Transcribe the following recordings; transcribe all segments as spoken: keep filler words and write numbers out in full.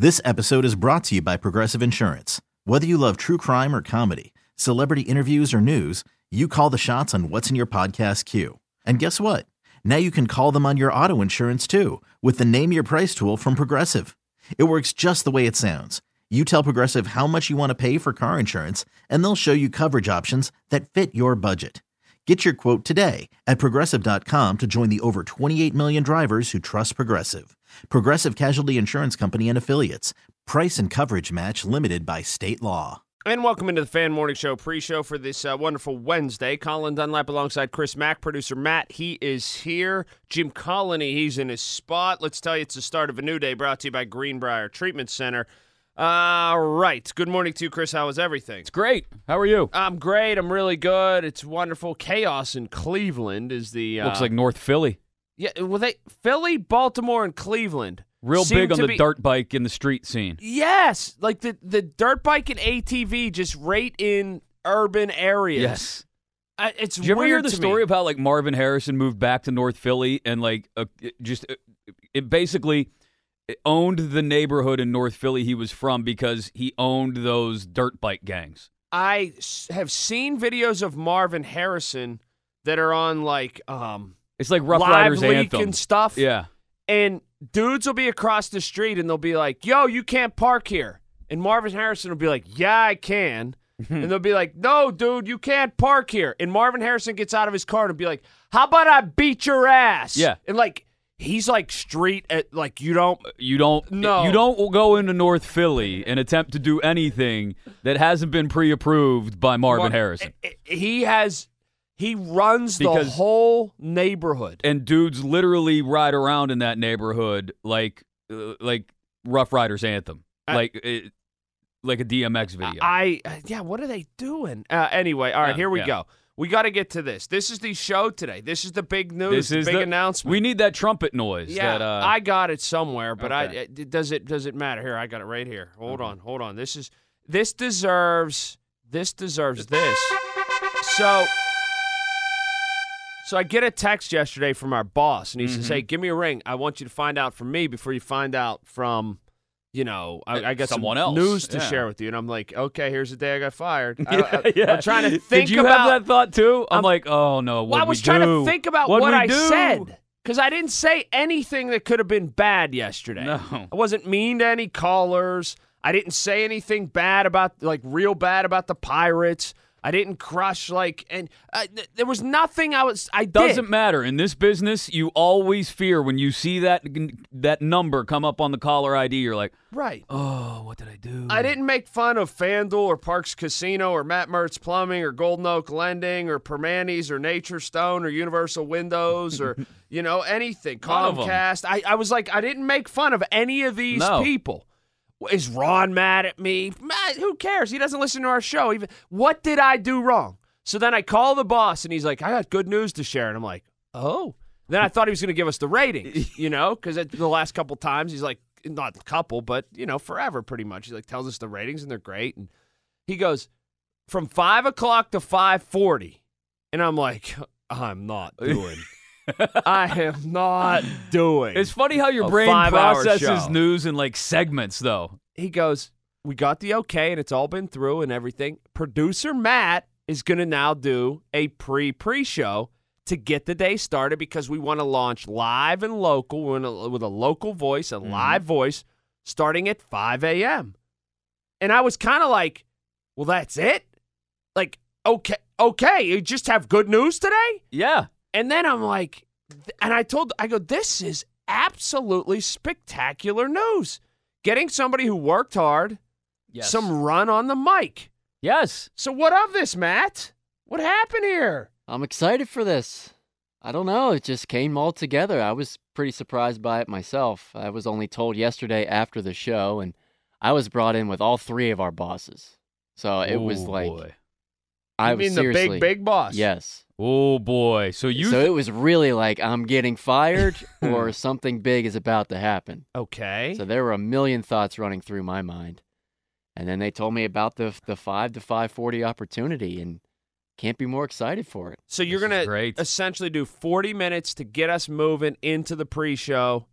This episode is brought to you by Progressive Insurance. Whether you love true crime or comedy, celebrity interviews or news, you call the shots on what's in your podcast queue. And guess what? Now you can call them on your auto insurance too with the Name Your Price tool from Progressive. It works just the way it sounds. You tell Progressive how much you want to pay for car insurance, and they'll show you coverage options that fit your budget. Get your quote today at Progressive dot com to join the over twenty-eight million drivers who trust Progressive. Progressive Casualty Insurance Company and Affiliates. Price and coverage match limited by state law. And welcome into the Fan Morning Show pre-show for this uh, wonderful Wednesday. Colin Dunlap alongside Chris Mack, producer Matt. He is here. Jim Colony, he's in his spot. Let's tell you it's the start of a new day brought to you by Greenbrier Treatment Center. All right. Good morning to you, Chris. How is everything? It's great. How are you? I'm great. I'm really good. It's wonderful. Chaos in Cleveland is the... Uh, Looks like North Philly. Yeah, well, they Philly, Baltimore, and Cleveland. Real big on the be, dirt bike in the street scene. Yes. Like the, the dirt bike and A T V just right in urban areas. Yes. Uh, it's Did you ever weird hear the to story me. of how like Marvin Harrison moved back to North Philly and like uh, it just uh, it basically owned the neighborhood in North Philly he was from because he owned those dirt bike gangs? I have seen videos of Marvin Harrison that are on like um It's like Rough Live Riders Leak Anthem and stuff. Yeah. And dudes will be across the street and they'll be like, yo, you can't park here. And Marvin Harrison will be like, yeah, I can. And they'll be like, no, dude, you can't park here. And Marvin Harrison gets out of his car and be like, how about I beat your ass? Yeah. And like, he's like street at like, you don't. You don't No. You don't go into North Philly and attempt to do anything that hasn't been pre-approved by Marvin Mar- Harrison. He has, he runs Because- the whole neighborhood. And dudes literally ride around in that neighborhood like uh, like Rough Riders Anthem, I- like it, like a D M X video. I, yeah, what are they doing? Uh, anyway, all right, Yeah, here we yeah. go. We got to get to this. This is the show today. This is the big news, this the is big the announcement. We need that trumpet noise. Yeah, that, uh, I got it somewhere, but I okay. it, does it does it matter? Here, I got it right here. Hold on, hold on. This is this deserves this deserves this. So so I get a text yesterday from our boss, and he says, Mm-hmm. "Hey, give me a ring. I want you to find out from me before you find out from, you know, I, I got Someone some else. news to Yeah. share with you." And I'm like, "Okay, here's the day I got fired." I, yeah, I, yeah. I'm trying to think Did you about. have that thought too? I'm, I'm- like, oh no. Well, I what'd was we trying do? to think about What'd what we I do? said because I didn't say anything that could have been bad yesterday. No. I wasn't mean to any callers. I didn't say anything bad about, like, real bad about the Pirates. I didn't crush, like, and uh, th- there was nothing I was, I did. Doesn't matter. In this business, you always fear when you see that that number come up on the caller I D. You're like, Right. oh, what did I do? I didn't make fun of FanDuel or Parks Casino or Matt Mertz Plumbing or Golden Oak Lending or Permanis or Nature Stone or Universal Windows or, you know, anything. None of 'em. Comcast. I, I was like, I didn't make fun of any of these No. people. Is Ron mad at me? Man, who cares? He doesn't listen to our show. Even what did I do wrong? So then I call the boss, and he's like, I got good news to share. And I'm like, oh. Then I thought he was going to give us the ratings, you know, because the last couple times he's like, not a couple, but, you know, forever pretty much. He like tells us the ratings, and they're great. And he goes, from five o'clock to five forty. And I'm like, I'm not doing I am not doing. It's funny how your a brain five-hour processes show. news in like segments, though. He goes, we got the okay, and it's all been through and everything. Producer Matt is going to now do a pre-pre-show to get the day started because we want to launch live and local with a, with a local voice, a Mm-hmm. live voice, starting at five a.m. And I was kind of like, well, that's it? Like, okay, okay, you just have good news today? Yeah. And then I'm like, and I told, I go, this is absolutely spectacular news. Getting somebody who worked hard, Yes. some run on the mic. Yes. So what of this, Matt? What happened here? I'm excited for this. I don't know. It just came all together. I was pretty surprised by it myself. I was only told yesterday after the show, and I was brought in with all three of our bosses. So it was Oh, like, boy. I You was mean the seriously, big, big boss? Yes. Oh, boy. So you. so it was really like I'm getting fired or something big is about to happen. Okay. So there were a million thoughts running through my mind. And then they told me about the the five to five forty opportunity, and can't be more excited for it. So you're This is going to great. essentially do forty minutes to get us moving into the pre-show.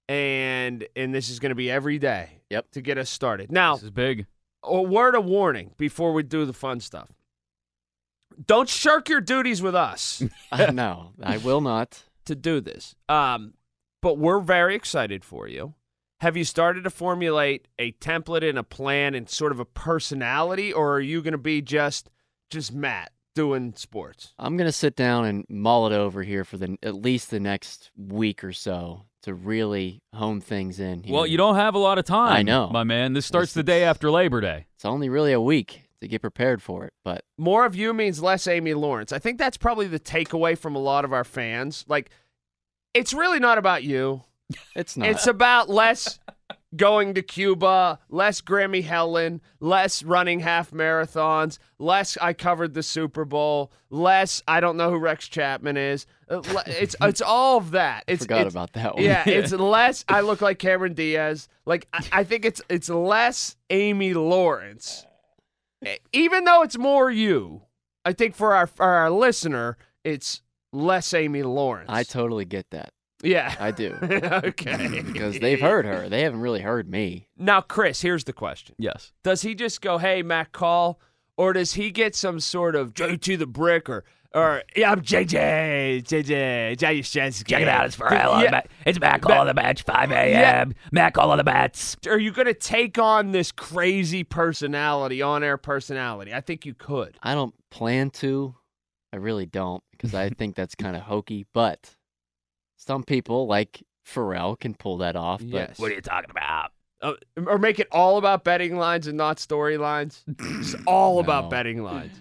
and and this is going to be every day. Yep. To get us started. Now, This is big. a word of warning before we do the fun stuff. Don't shirk your duties with us No, I will not. to do this. Um, but we're very excited for you. Have you started to formulate a template and a plan and sort of a personality, or are you going to be just just Matt doing sports? I'm gonna sit down and mull it over here for the at least the next week or so to really hone things in. Here. Well, you don't have a lot of time. I know. my man. This starts This the day is- after Labor Day. It's only really a week to get prepared for it, but More of you means less Amy Lawrence. I think that's probably the takeaway from a lot of our fans. Like, it's really not about you. it's not. It's about less going to Cuba, less Grammy Helen, less running half marathons, less I covered the Super Bowl, less I don't know who Rex Chapman is. Uh, le- It's it's all of that. It's Forgot it's, about that one. Yeah, it's less I look like Cameron Diaz. Like I, I think it's it's less Amy Lawrence. Even though it's more you, I think for our for our listener, it's less Amy Lawrence. I totally get that. yeah. I do. Okay. Because they've heard her. They haven't really heard me. Now, Chris, here's the question. Yes. Does he just go, hey, Matt, call? Or does he get some sort of J T the Brick or, or yeah, I'm J J, J J, J J. Check it out. It's for Ella. Yeah. It's Matt Call on the Match, five a.m. Matt Call on the Bats. Are you going to take on this crazy personality, on-air personality? I think you could. I don't plan to. I really don't because I think that's kind of hokey. But some people, like Pharrell, can pull that off. But Yes. What are you talking about? Uh, or make it all about betting lines and not storylines. It's all about No. betting lines.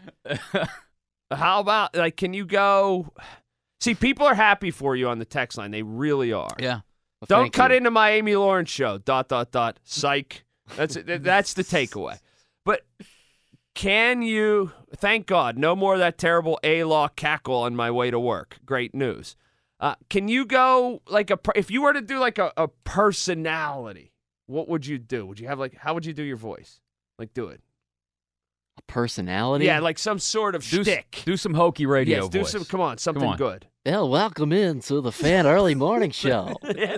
How about, like, can you go? See, people are happy for you on the text line. They really are. Yeah. Well, Don't thank cut you. into my Amy Lawrence show. Dot dot dot. Psych. That's that's the takeaway. But can you? Thank God, no more of that terrible A-Law cackle on my way to work. Great news. Uh, can you go like a? per- If you were to do like a, a personality, what would you do? Would you have like? How would you do your voice? Like do it. A personality? Yeah, like some sort of Do, s- shtick. do some hokey radio yes, do voice. some. Come on, something on. good. Well, welcome in to the Fan Early Morning Show.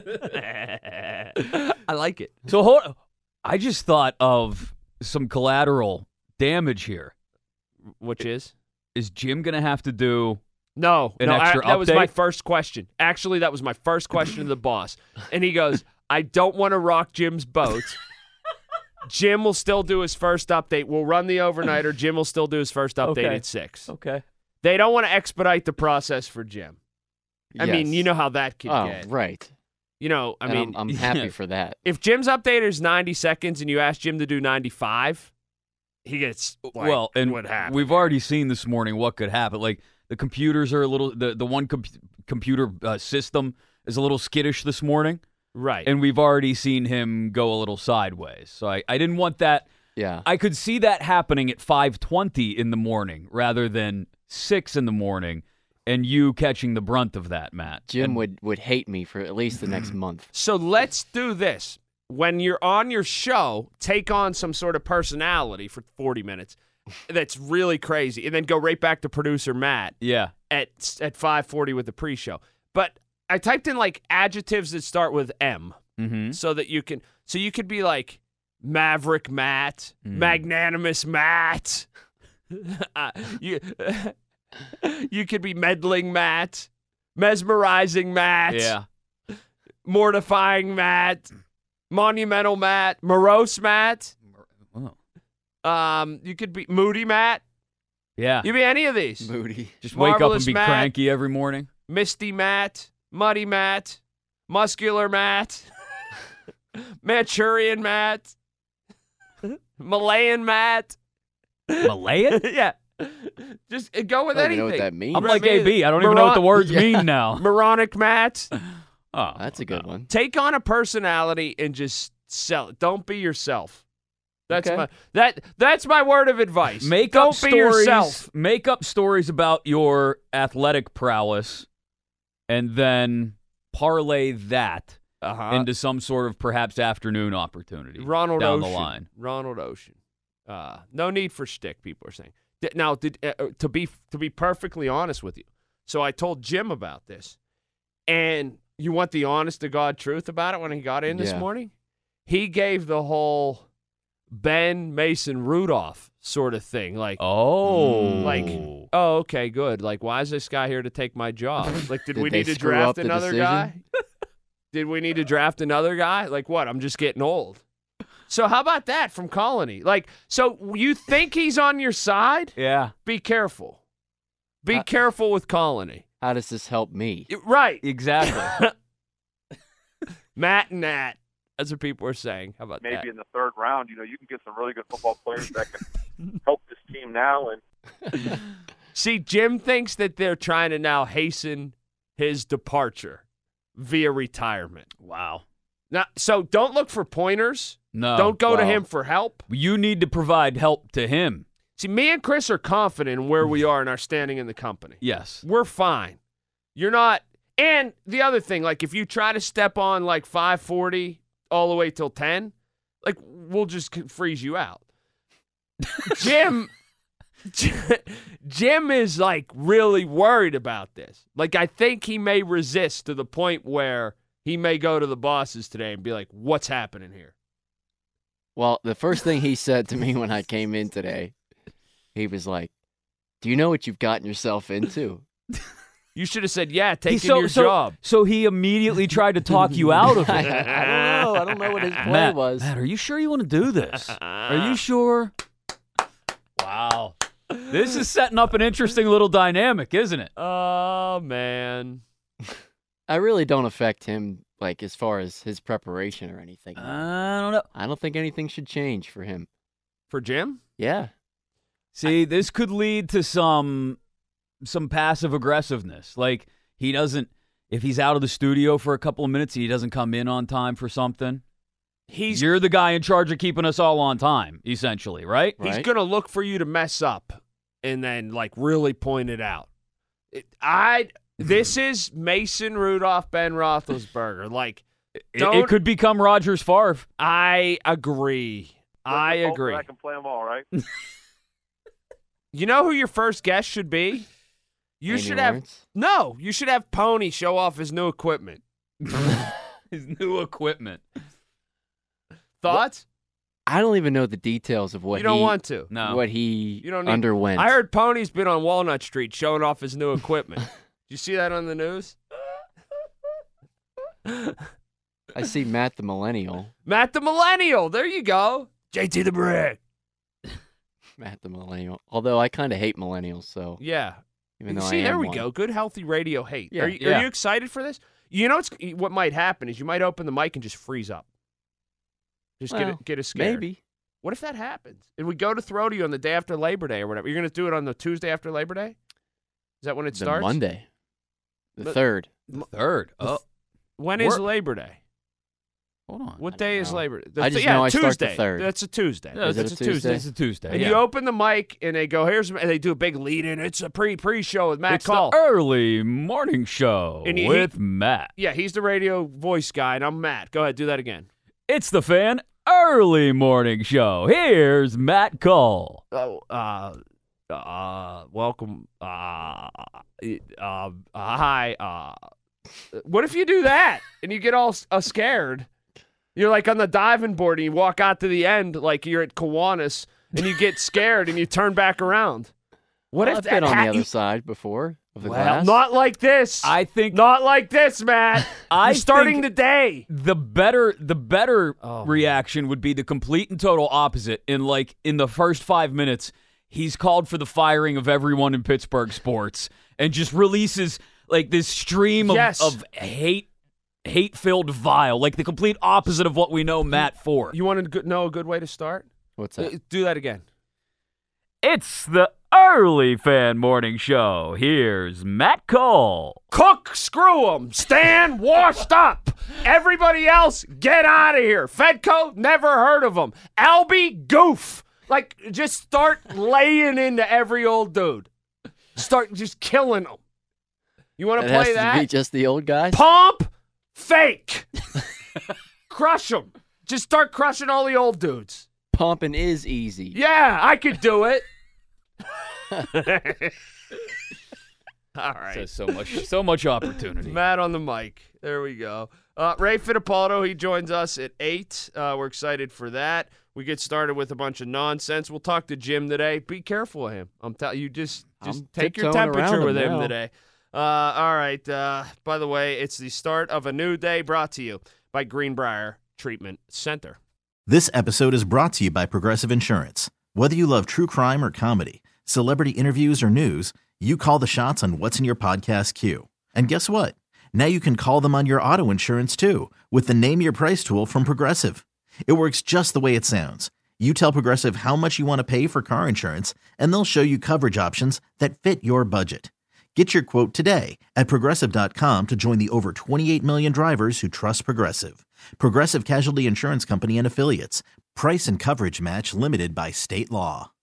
I like it. So hold, I just thought of some collateral damage here. Which is. Is Jim going to have to do No, An no, I- extra that was my update? first question. Actually, that was my first question to the boss. And he goes, I don't want to rock Jim's boat. Jim will still do his first update. We'll run the overnighter. Jim will still do his first update Okay. at six. Okay. They don't want to expedite the process for Jim. I mean, Yes. you know how that can Oh, get. right. You know, I And mean, I'm, I'm happy for that. if Jim's update is ninety seconds and you ask Jim to do ninety-five, he gets, like, well, and what happened? we've already seen this morning what could happen. Like the computers are a little the the one com- computer uh, system is a little skittish this morning, Right. and we've already seen him go a little sideways. So I, I didn't want that. Yeah. I could see that happening at five twenty in the morning rather than six in the morning, and you catching the brunt of that, Matt. Jim And- would, would hate me for at least the next month. So let's do this. When you're on your show, take on some sort of personality for forty minutes that's really crazy, and then go right back to producer Matt Yeah. at at five forty with the pre-show. But I typed in like adjectives that start with M, Mm-hmm. so that you can so you could be like Maverick Matt, Mm. magnanimous Matt. uh, you you could be meddling Matt, mesmerizing Matt, Yeah. mortifying Matt, monumental Matt, morose Matt. Oh. Um, you could be moody Matt. Yeah. You be any of these. Moody. Just wake up and Marvelous be Matt. cranky every morning. Misty Matt, Muddy Matt, Muscular Matt, Manchurian Matt, Malayan Matt. Malayan? Yeah. Just uh, go with I don't even anything. know what that means. I'm Right, like maybe A B. I don't even know what the Moron- words Yeah. mean now. Moronic Matt. Oh, That's a good no. one. Take on a personality and just sell it. Don't be yourself. That's Okay. my that that's my word of advice. Make Don't up be stories. yourself. Make up stories about your athletic prowess, and then parlay that Uh-huh. into some sort of perhaps afternoon opportunity Ronald down Ocean. the line. Ronald Ocean. Uh, no need for shtick, people are saying. D- Now, did, uh, uh, to be to be perfectly honest with you, so I told Jim about this, and You want the honest to God truth about it when he got in this Yeah. morning? He gave the whole Ben Mason Rudolph sort of thing. Like, Oh. like, oh, okay, good. Like, why is this guy here to take my job? Like, did, Did we they need to screw draft up the another decision? guy? Did we need to draft another guy? Like, what? I'm just getting old. So how about that from Colony? Like, so you think he's on your side? Yeah. Be careful. Be Uh, careful with Colony. How does this help me? Right. Exactly. Matt and Nat. That's what people are saying. How about Maybe that? in the third round, you know, you can get some really good football players that can help this team now. And See, Jim thinks that they're trying to now hasten his departure via retirement. Wow. Now, so don't look for pointers. No. don't go to wow. him for help. You need to provide help to him. See, me and Chris are confident in where we are in our standing in the company. Yes. We're fine. You're not. And the other thing, like if you try to step on like five forty all the way till ten, like we'll just c- freeze you out. Jim, Jim is like really worried about this. Like I think he may resist to the point where he may go to the bosses today and be like, "What's happening here?" Well, the first thing he said to me when I came in today, he was like, "Do you know what you've gotten yourself into?" You should have said, "Yeah, taking so, your so, job." So he immediately tried to talk you out of I, it. I don't know. I don't know what his play Matt, was. Matt, are you sure you want to do this? Are you sure? Wow. This is setting up an interesting little dynamic, isn't it? Oh man. I really don't affect him, like as far as his preparation or anything. I don't know. I don't think anything should change for him. For Jim? Yeah. See, this could lead to some some passive aggressiveness. Like he doesn't, if he's out of the studio for a couple of minutes and he doesn't come in on time for something, He's you're the guy in charge of keeping us all on time, essentially, right? He's Right. going to look for you to mess up and then, like, really point it out. It, I. This is Mason Rudolph, Ben Roethlisberger. Like, It, Don't- it could become Rogers Favre. I agree. I Hope agree. I can play them all, right? You know who your first guest should be? You Amy should have. Lawrence? No, you should have Pony show off his new equipment. His new equipment. Thoughts? I don't even know the details of what You don't he want to. No. what he You don't need- underwent. I heard Pony's been on Walnut Street showing off his new equipment. Did you see that on the news? I see Matt the Millennial. Matt the Millennial. There you go. J T the Brick. Matt the Millennial. Although I kind of hate millennials, so Yeah. even You though see, I am there we one. go. Good, healthy radio hate. Yeah, are, you, yeah. are you excited for this? You know what's, what might happen is you might open the mic and just freeze up. Just get Well, it, get us scared. Maybe. What if that happens? And we go to throw to you on the day after Labor Day or whatever. You're going to do it on the Tuesday after Labor Day? Is that when it The starts? Monday. The But- third. Third. The Oh, When is Work. Labor Day? hold on. What I day don't is know. Labor Day? The I th- just yeah, know I start the Tuesday. third. That's a Tuesday. Yeah, Is it That's a a Tuesday. Tuesday? It's a Tuesday. And yeah. you open the mic and they go, here's, and they do a big lead in. It's a pre pre show with Matt it's Call. the early morning show And he- with Matt. Yeah, he's the radio voice guy, and I'm Matt. Go ahead, do that again. It's the Fan early morning show. Here's Matt Cole. Oh, uh, uh, welcome. Uh, uh, hi. Uh, what if you do that and you get all uh, scared? You're like on the diving board and you walk out to the end like you're at Kiwanis and you get scared and you turn back around. What Well, if I've that been on ha- the other you- side before of the Well, glass. not like this. I think not like this, Matt. I You're starting think the day. the better the better Oh, man. reaction would be the complete and total opposite. In like in the first five minutes, he's called for the firing of everyone in Pittsburgh sports and just releases like this stream of, Yes. of hate hate filled vile, like the complete opposite of what we know Matt for. You want to know a good way to start? What's that? Uh, Do that again. It's the early Fan Morning Show. Here's Matt Cole. Cook, screw them. Stan, washed up. Everybody else, get out of here. Fedco, never heard of them. Albie, goof. Like, just start laying into every old dude. Start just killing them. You want It to has play to that? be just the old guys. Pomp, fake. Crush them. Just start crushing all the old dudes. Pumping is easy. Yeah, I could do it. All right. Says so much, so much opportunity. Matt on the mic. There we go. Uh, Ray Fittipaldo, he joins us at eight. Uh, we're excited for that. We get started with a bunch of nonsense. We'll talk to Jim today. Be careful of him. I'm telling you, just just I'm take your tiptoeing temperature around with him him now. today. Uh, all right. Uh, by the way, it's the start of a new day brought to you by Greenbrier Treatment Center. This episode is brought to you by Progressive Insurance. Whether you love true crime or comedy, celebrity interviews or news, you call the shots on what's in your podcast queue. And guess what? Now you can call them on your auto insurance too with the Name Your Price tool from Progressive. It works just the way it sounds. You tell Progressive how much you want to pay for car insurance, and they'll show you coverage options that fit your budget. Get your quote today at Progressive dot com to join the over twenty-eight million drivers who trust Progressive. Progressive Casualty Insurance Company and Affiliates. Price and coverage match limited by state law.